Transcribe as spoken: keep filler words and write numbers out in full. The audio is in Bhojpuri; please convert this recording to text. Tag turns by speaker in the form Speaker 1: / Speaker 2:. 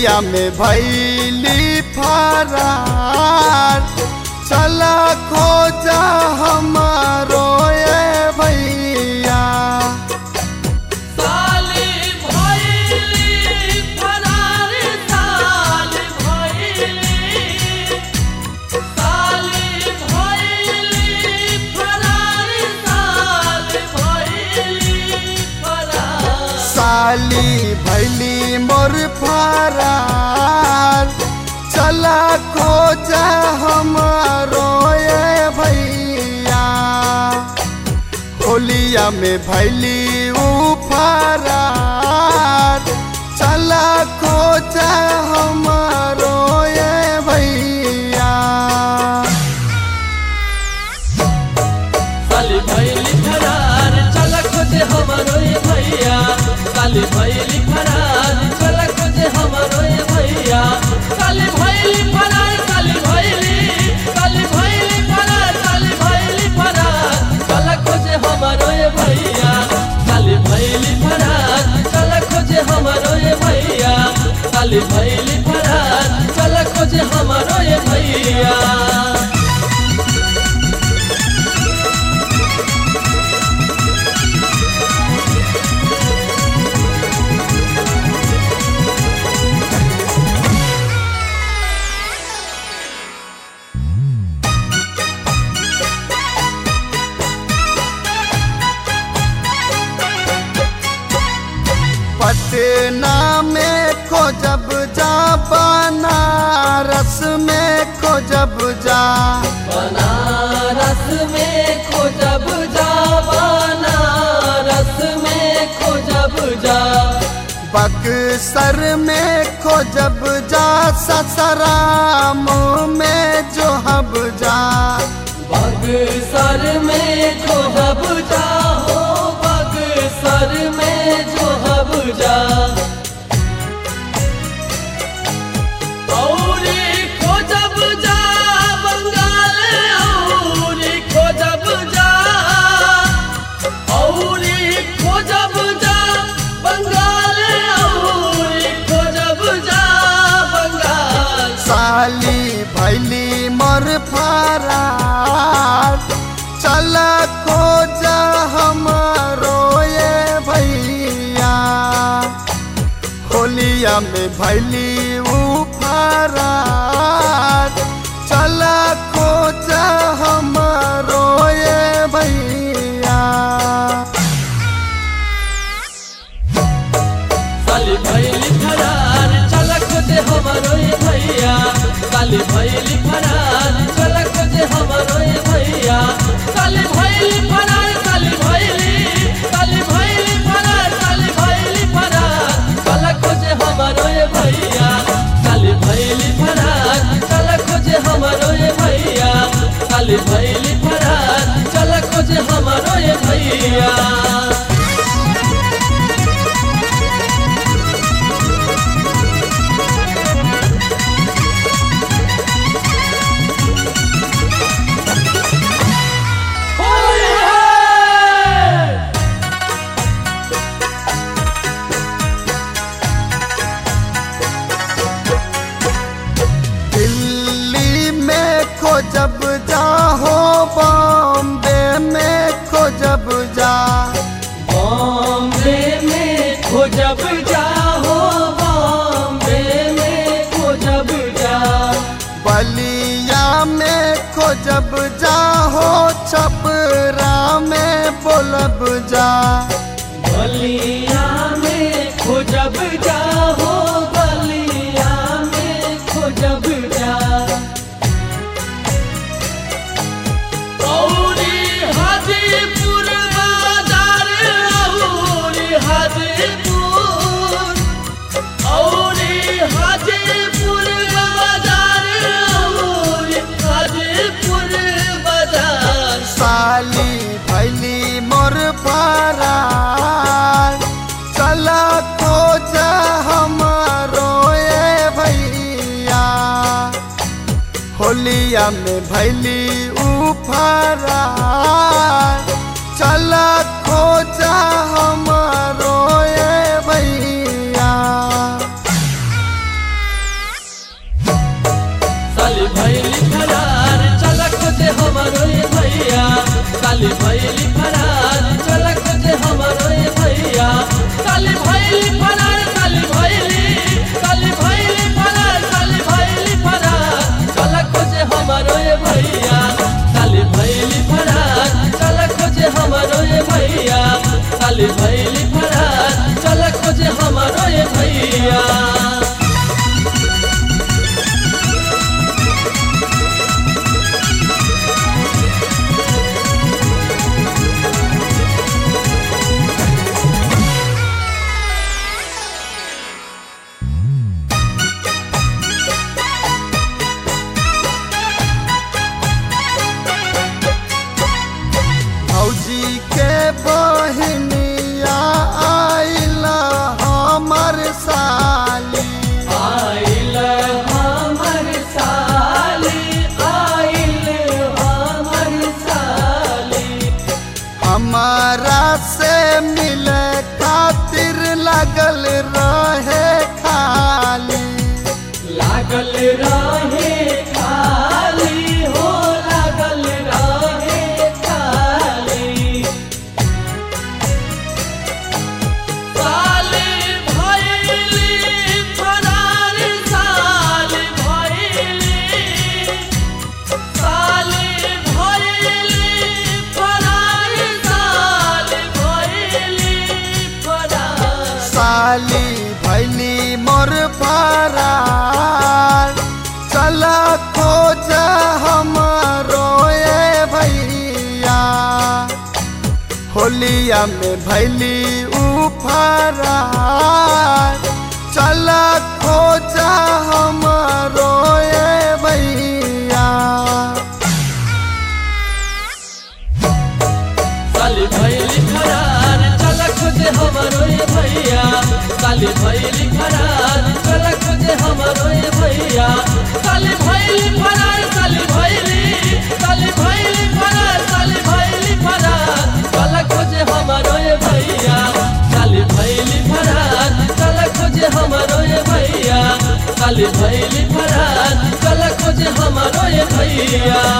Speaker 1: होलिया में भैली फरार, चला खोजा हमारो ये भैया।
Speaker 2: साली भैली फरार, साली भैली, साली भैली फरार, साली भैली फरार।
Speaker 1: साली भैली मोर फरार, चला खोजा हमारो ये भैया। होलिया में भैली ऊ फरार, चला खोजा हमारो ये भैया।
Speaker 2: साली भैली फरार, चल खोजे हमारो ये भैया। साली भैली फरार, चल खोजे हमारो ये भैया। साली भैली फरार, साली भैली, साली भैली फरार, साली भैली फरार, चल खोजे हमारो ये भैया। साली भैली फरार, चल खोजे हमारो ये भैया। साली भैली फरार, चल खोजे हमारो ये भैया।
Speaker 1: पटना में खोजब जा, बनारस में खोजब जा,
Speaker 2: बनारस में खोजब जा, बनारस में खोजब जा।
Speaker 1: बक्सर में खोजब जा, ससराम में जोहब जा।
Speaker 2: बक्सर में खोजब जा, हो बक्सर में जोहब जा। औरी खोजब जा बंगाल, औरी खोजब जा, औरी खोजब जा बंगाल, औरी खोजब जा बंगाल।
Speaker 1: साली भैली मोर फरार, चला खोजा हमारो ये भैया। होलिया में भैली ऊ फरार, चला खोजा हमारो ये भैया।
Speaker 2: साली भैली फरार, चल खोजे हमारो ये भैया। साली भैली फरार, चल खोजे हमारो ये भैया। साली भैली फरार, साली भैली, साली भैली फरार, साली भैली फरार, चल खोजे हमारो ये भैया। साली भैली फरार, चल खोजे हमारो ये भैया। साली भैली फरार, चल खोजे हमारो ये भैया।
Speaker 1: दिल्ली में खोजब जा, हो बॉम्बे में खोजब जा।
Speaker 2: बॉम्बे में खोजब जा, हो बॉम्बे में खोजब जा।
Speaker 1: बलिया में खोजब जा, हो छपरा में बोलब जा।
Speaker 2: बलिया में खोजब जा, हो बलिया में खोजब जा। औरी हाजीपुर बाजार, औरी हाजीपुर, औरी हाजीपुर बाजार, औरी हाजीपुर बाजार।
Speaker 1: साली भैली मोर फरार, चला खोजा हमारो ये भैया। होलिया में भैली ऊ फरार, चला खोजा हमारो ये भैया।
Speaker 2: साली भैली फरार चल खोजे हमारो ये भैया साली भैली फरार साली भैली साली भैली फरार साली भैली फरार चल खोजे हमारो ये भैया साली भैली फरार चल खोजे हमारो ये भैया साली भैली फरार चल खोजे हमारो ये भैया।
Speaker 1: भौजी के बहिनिया आइला हमर साली
Speaker 2: आइल हमर साली आइल हमर साली
Speaker 1: हमारा से मिले खातिर लागल रहे खाली
Speaker 2: लागल रहे खाली हो लागल रहे खाली साली भैली फरार साली भैली साली भैली फरार साली भैली फरार
Speaker 1: साली भैली मोर फरार चल खोज हमारो ये भैया होलिया में भैली उ फरार चल खोज हमारो ये भैया।
Speaker 2: साली भैली फरार चल खोजे हमारो ये भैया साली भैली फरार चल खोजे हमारो ये भैया साली भैली फरार साली भैली साली भैली फरार साली भैली फरार चल खोजे हमारो ये भैया साली भैली फरार चल खोजे हमारो ये भैया साली भैली फरार चल खोजे हमारो ये भैया।